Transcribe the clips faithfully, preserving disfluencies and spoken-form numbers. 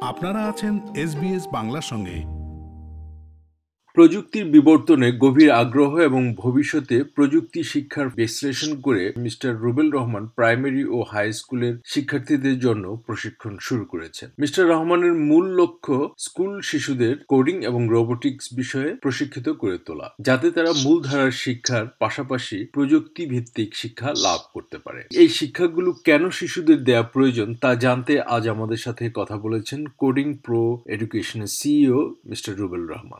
আপনারা আছেন এসবিএস বাংলার সঙ্গে। প্রযুক্তির বিবর্তনে গভীর আগ্রহ এবং ভবিষ্যতে প্রযুক্তি শিক্ষার বিশ্লেষণ করে মিস্টার রুবেল রহমান প্রাইমারি ও হাই স্কুলের শিক্ষার্থীদের জন্য প্রশিক্ষণ শুরু করেছেন। মিস্টার রহমানের মূল লক্ষ্য স্কুল শিশুদের কোডিং এবং রোবোটিক্স বিষয়ে প্রশিক্ষিত করে তোলা, যাতে তারা মূলধারার শিক্ষার পাশাপাশি প্রযুক্তি ভিত্তিক শিক্ষা লাভ করতে পারে। এই শিক্ষাগুলো কেন শিশুদের দেয়া প্রয়োজন তা জানতে আজ আমাদের সাথে কথা বলেছেন কোডিং প্রো এডুকেশনের CEO mister Rubel Rahman.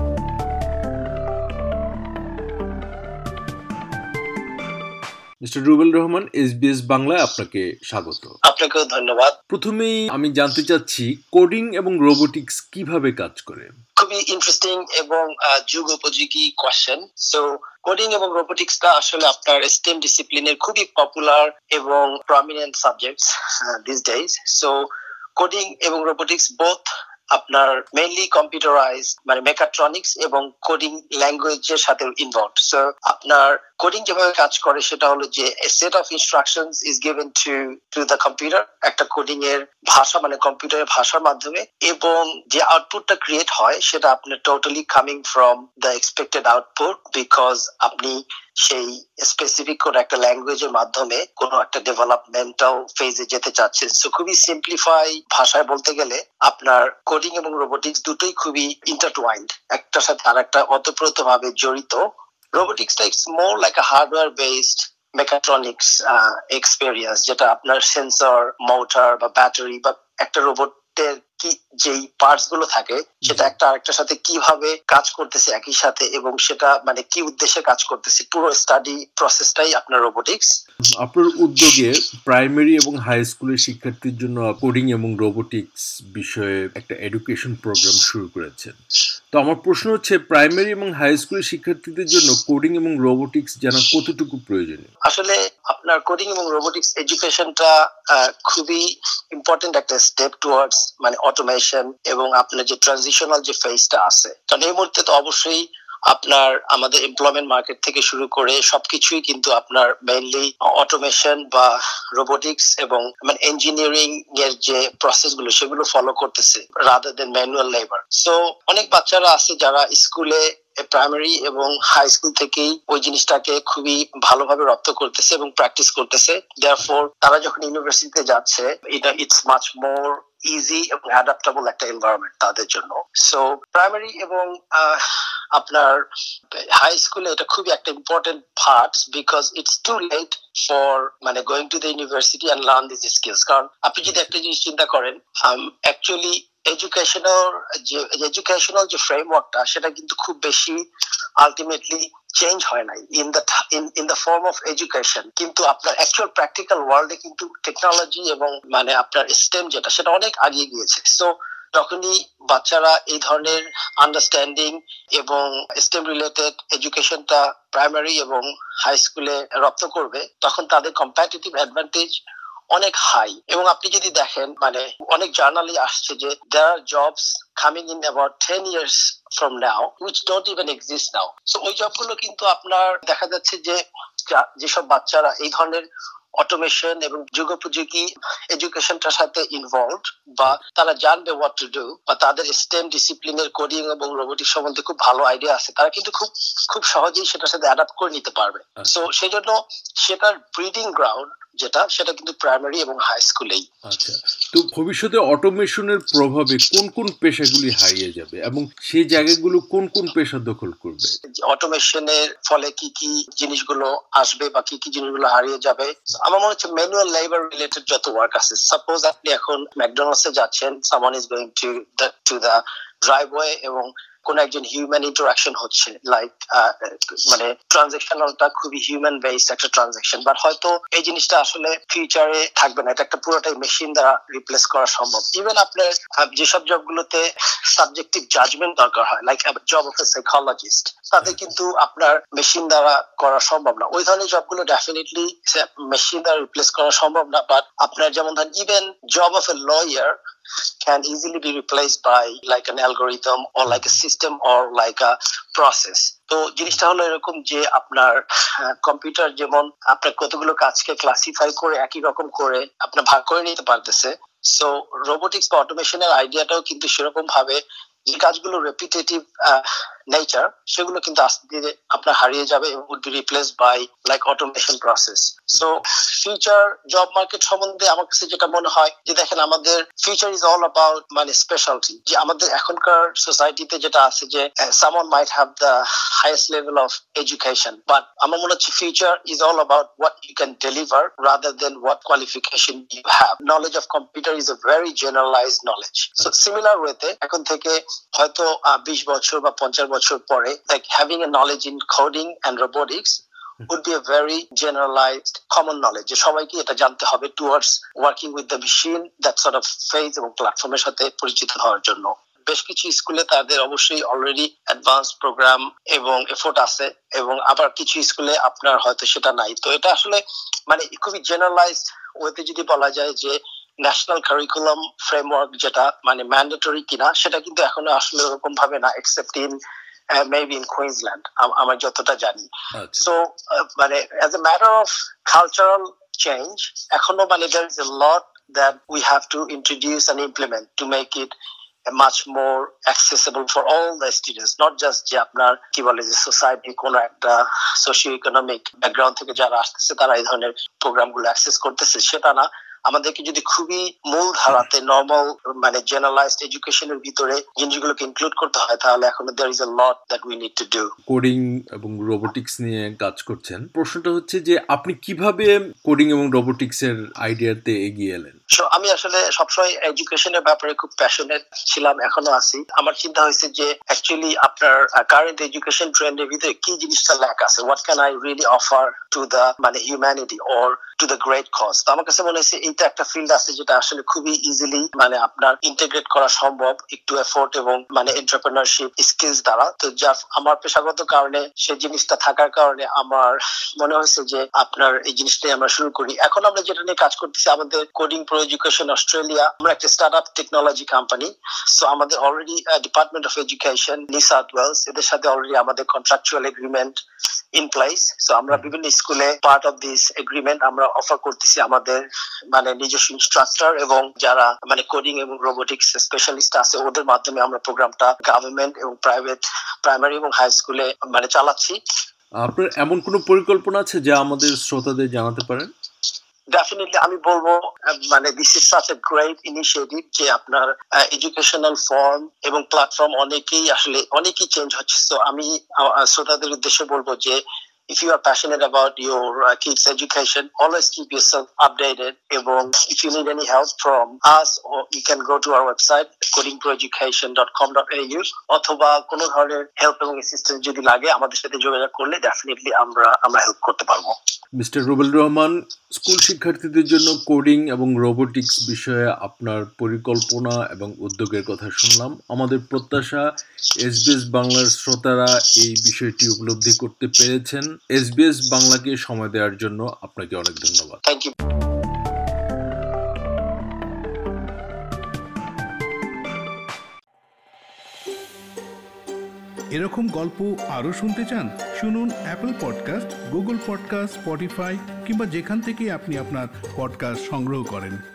Mister Rubel Rahman, SBS বাংলায় আপনাকে স্বাগত। আপনাকেও ধন্যবাদ। প্রথমেই আমি জানতে চাচ্ছি কোডিং এবং রোবোটিক্স কিভাবে কাজ করে। খুবই ইন্টারেস্টিং এবং যুগ উপযোগী কোয়েশ্চেন। সো কোডিং এবং রোবোটিক্সটা আসলে আপনার স্টেম ডিসিপ্লিনের খুবই পপুলার এবং prominent subjects this days. So coding এবং রোবোটিক্স বোথ আপনার মেইনলি কম্পিউটারাইজ মানে মেকাট্রনিক্স এবং কোডিং ল্যাঙ্গুয়েজের সাথে ইনভলভড। সো আপনার কোডিং যেভাবে কাজ করে সেটা হলো যে set of instructions is given to to the computer, একটা কোডিং এর ভাষা মানে কম্পিউটারের ভাষার মাধ্যমে, এবং যে আউটপুটটা ক্রিয়েট হয় সেটা আপনার totally coming from the expected output, because আপনি সেই স্পেসিফিক কোন একটা ল্যাঙ্গুয়েজের মাধ্যমে কোনো একটা ডেভেলপমেন্টাল ফেজে যেতে চাচ্ছেন। সো খুবই সিম্পলিফাই ভাষায় বলতে গেলে আপনার কোডিং এবং রোবোটিক্স দুটোই খুবই ইন্টারটুয়াইন্ড, একটার সাথে আরেকটা ওতপ্রোত ভাবে জড়িত। রোবোটিক্সটা it's more like a hardware based mechatronics experience, যেটা আপনার সেন্সর, মোটর বা ব্যাটারি বা একটা রোবটের কি যেই পার্টস গুলো থাকে সেটা একটা আরেকটার সাথে কিভাবে কাজ করতেছে একই সাথে এবং সেটা মানে কি উদ্দেশ্যে কাজ করতেছে, পুরো স্টাডি প্রসেসটাই আপনার রোবোটিক্স। আপনার উদ্যোগে প্রাইমারি এবং হাই স্কুলের শিক্ষার্থীর জন্য কোডিং এবং রোবোটিক্স বিষয়ে একটা এডুকেশন প্রোগ্রাম শুরু করেছেন। তো আমার প্রশ্ন হচ্ছে, প্রাইমারি এবং হাই স্কুলের শিক্ষার্থীদের জন্য কোডিং এবং রোবোটিক্স জানা কতটুকু প্রয়োজনীয়? আসলে আপনার কোডিং এবং রোবোটিক্স এডুকেশনটা খুবই ইম্পর্টেন্ট একটা স্টেপ টুয়ার্ডস মানে অটোমেশন এবং আপনার যে ট্রানজিশনাল যে ফেজটা আছে। কারণ এই মুহূর্তে তো অবশ্যই আপনার আমাদের এমপ্লয়মেন্ট মার্কেট থেকে শুরু করে সবকিছুই কিন্তু আপনার মেইনলি অটোমেশন বা রোবোটিক্স এবং মানে ইঞ্জিনিয়ারিং এর যে প্রসেস গুলো সেগুলো ফলো করতেছে rather than manual labour. So অনেক বাচ্চারা আছে যারা স্কুলে প্রাইমারি এবং হাই স্কুল থেকেই ওই জিনিসটাকে খুবই ভালোভাবে রপ্ত করতেছে এবং প্র্যাকটিস করতেছে। দেয়ারফর তারা যখন ইউনিভার্সিটিতে যাচ্ছে এটা ইটস মাচ মোর ইজি এবং অ্যাডাপ্টেবল একটা এনভায়রনমেন্ট তাদের জন্য। সো প্রাইমারি এবং আপনার হাই স্কুলে এটা খুবই একটা important part, because it's too late for মানে going to the university and learn this skills. কারণ আপনি যদি একটা জিনিস চিন্তা করেন, অ্যাকচুয়ালি এডুকেশনাল যে এডুকেশনাল যে ফ্রেমওয়ার্কটা সেটা কিন্তু খুব বেশি আলটিমেটলি চেঞ্জ হয় নাই in the in in the form of education, কিন্তু আপনার অ্যাকচুয়াল প্র্যাকটিক্যাল ওয়ার্ল্ডে কিন্তু টেকনোলজি এবং মানে আপনার স্টেম যেটা সেটা অনেক আগিয়ে গিয়েছে। সো যখনই বাচ্চারা এই ধরনের আন্ডারস্ট্যান্ডিং এবং স্টেম রিলেটেড এডুকেশনটা প্রাইমারি এবং হাই স্কুলে রপ্ত করবে তখন তাদের কম্পিটিটিভ অ্যাডভান্টেজ অনেক হাই। এবং আপনি যদি দেখেন মানে অনেক জার্নালি আসছে যে there are jobs coming in about ten years from now which don't even exist now. So ওই জবগুলো কিন্তু আপনার দেখা যাচ্ছে যে যেসব বাচ্চারা এই ধরনের অটোমেশন এবং যুগোপযোগী এডুকেশনটার সাথে ইনভলভড বা তারা জানবে হোয়াট টু ডু বা তাদের স্টেম ডিসিপ্লিনের কোডিং এবং রোবোটিক্স সম্বন্ধে খুব ভালো আইডিয়া আছে, তারা কিন্তু খুব খুব সহজেই সেটার সাথে অ্যাডাপ্ট করে নিতে পারবে। সো সেই জন্য সেটার ব্রিডিং গ্রাউন্ড যেটা সেটা কিন্তু প্রাইমারি এবং হাই স্কুলেই। আচ্ছা, তো ভবিষ্যতে অটোমেশনের প্রভাবে কোন কোন পেশাগুলি হারিয়ে যাবে এবং সেই জায়গাগুলো কোন কোন পেশা দখল করবে? অটোমেশনের ফলে কি কি জিনিসগুলো আসবে বা কি কি জিনিসগুলো হারিয়ে যাবে? আমার মনে হচ্ছে ম্যানুয়াল লেবার রিলেটেড যত ওয়ার্ক আছে, সাপোজ আপনি এখন ম্যাকডোনাল্ডসে যাচ্ছেন, someone is going to the to the driveway এবং কোন একজন হিউম্যান ইন্টারাকশন হচ্ছে, লাইক মানে ট্রানজেকশনালটা খুবই হিউম্যান বেসড একটা ট্রানজেকশন, বাট হয়তো এই জিনিসটা আসলে ফিউচারে থাকবে না, এটা একটা পুরোটাই মেশিন দ্বারা রিপ্লেস করা সম্ভব। ইভেন আপনার যেসব জবগুলোতে সাবজেক্টিভ জাজমেন্ট দরকার হয়, like job of a psychologist, তাদের কিন্তু আপনার মেশিন দ্বারা করা সম্ভব না। ওই ধরনের জবগুলো ডেফিনেটলি মেশিন দ্বারা রিপ্লেস করা সম্ভব না। বাট আপনার যেমন ধরেন even job of a lawyer, can easily be replaced by like an algorithm or like a system or like a process. তো জিনিসটা হলো এরকম যে আপনার কম্পিউটার যেমন আপনার কতগুলো কাজকে ক্লাসিফাই করে একই রকম করে আপনার ভাগ করে নিতে পারতেছে, সো রোবোটিক্স বা অটোমেশনের আইডিয়াটাও কিন্তু সেরকম ভাবে যে কাজগুলো রেপিটেটিভ নেচার সেগুলো কিন্তু আস্তে ধীরে আপনার হারিয়ে যাবে এবং would be replaced by like automation process. So future job market সম্বন্ধে আমার কাছে যেটা মনে হয় যে দেখেন আমাদের ফিউচার ইজ অল অ্যাবাউট মানে স্পেশালিটি, যে আমাদের এখনকার সোসাইটিতে যেটা আছে যে someone might have the highest level of education, but আমার মনে হচ্ছে future is all about what you can deliver rather than what qualification you have. Knowledge of computer is a very generalised knowledge. So similar ওয়েতে এখন থেকে হয়তো বিশ বছর বা পঞ্চাশ বছর পরে like having a knowledge in coding and robotics would be a very generalized common knowledge, যে সবাইকে এটা জানতে হবে towards working with the machine, that sort of phase এবং প্ল্যাটফর্মের সাথে পরিচিত হওয়ার জন্য। বেশ কিছু স্কুলে তাদের অবশ্যই অলরেডি অ্যাডভান্স প্রোগ্রাম এবং এফোর্ট আছে এবং আবার কিছু স্কুলে আপনার হয়তো সেটা নাই। তো এটা আসলে মানে খুবই জেনারেলাইজড ওয়েতে যদি বলা যায় যে ন্যাশনাল কারিকুলাম ফ্রেমওয়ার্ক যেটা মানে ম্যান্ডেটরি কিনা সেটা কিন্তু এখনো আসলে ওরকম ভাবে না, except in maybe in Queensland আমার যতটা জানি। সো মানে as a matter of cultural change এখনো মানে there is a lot that we have to introduce and implement to make it much more accessible for all the students, not just যে আপনার কি বলে যে সোসাইটি কোন একটা সোশিও ইকোনমিক ব্যাকগ্রাউন্ড থেকে যারা আসতেছে তারা এই ধরনের প্রোগ্রামগুলো অ্যাক্সেস করতেছে সেটা না। আমাদেরকে যদি খুবই মূল ধারাতে নর্মাল মানে জেনারেলাইজড এডুকেশনের ভিতরে জিনিসগুলোকে ইনক্লুড করতে হয় তাহলে এখনো there is a lot that we need to do. Coding এবং রোবোটিক্স নিয়ে কাজ করছেন, প্রশ্নটা হচ্ছে যে আপনি কিভাবে কোডিং এবং রোবোটিক্স এর আইডিয়াতে এগিয়ে এলেন? সো আমি আসলে সবসময় এডুকেশনের ব্যাপারে খুব প্যাশনেট ছিলাম, এখনো আছি। আমার চিন্তা হয়েছে যে অ্যাকচুয়ালি আপনার কারেন্ট এডুকেশন ট্রেন্ডের ভিতরে কি জিনিসটা ল্যাক আছে, what can I really offer to the মানে humanity or to the great cause. তো আমার কাছে মনে হয়েছে এইটা একটা ফিল্ড আছে যেটা আসলে খুবই ইজিলি মানে আপনার ইন্টিগ্রেট করা সম্ভব একটু এফোর্ট এবং মানে এন্টারপ্রেনারশিপ স্কিলস দ্বারা। তো যা আমার পেশাগত কারণে সেই জিনিসটা থাকার কারণে আমার মনে হয়েছে যে আপনার এই জিনিসটাই আমরা শুরু করি। এখন আমরা যেটা নিয়ে কাজ করতেছি আমাদের কোডিং প্রো এডুকেশন অস্ট্রেলিয়া, আমরা একটা startup technology company. So আমাদের already department of education New South Wales এদের সাথে অলরেডি আমাদের contractual agreement in place. So আমরা বিভিন্ন স্কুলে পার্ট অফ দিস এগ্রিমেন্ট আমরা অফার করতেছি আমাদের মানে নিজস্ব ইনস্ট্রাক্টর এবং যারা মানে কোডিং এবং রোবোটিক্স স্পেশালিস্ট আছে ওদের মাধ্যমে আমরা প্রোগ্রামটা গভর্নমেন্ট এবং প্রাইভেট প্রাইমারি এবং হাই স্কুলে মানে চালাচ্ছি। আপনার এমন কোনো পরিকল্পনা আছে যা আমাদের শ্রোতাদের জানাতে পারেন? ডেফিনেটলি আমি বলবো মানে this is such a great initiative যে আপনার এডুকেশনাল ফর্ম এবং প্ল্যাটফর্ম অনেকেই আসলে অনেকেই চেঞ্জ হচ্ছে। তো আমি শ্রোতাদের উদ্দেশ্যে বলবো যে if you are passionate about your uh, kids education, always keep yourself updated, এবং if you need any help from us or you can go to our website coding pro education dot com dot a u অথবা কোনো ধরনের help এবং assistance যদি লাগে আমাদের সাথে যোগাযোগ করলে ডেফিনেটলি আমরা আমরা হেল্প করতে পারবো। মিস্টার রুবেল রহমান, স্কুল শিক্ষার্থীদের জন্য কোডিং এবং রোবোটিক্স বিষয়ে আপনার পরিকল্পনা এবং উদ্যোগের কথা শুনলাম। আমাদের প্রত্যাশা এসবিএস বাংলার শ্রোতারা এই বিষয়টি উপলব্ধি করতে পেরেছেন। এসবিএস বাংলাকে সময় দেওয়ার জন্য আপনাকে অনেক ধন্যবাদ। Thank you. এরকম গল্প আরও শুনতে চান? শুনুন Apple podcast, Google podcast, Spotify কিংবা যেখান থেকে আপনি আপনার পডকাস্ট সংগ্রহ করেন।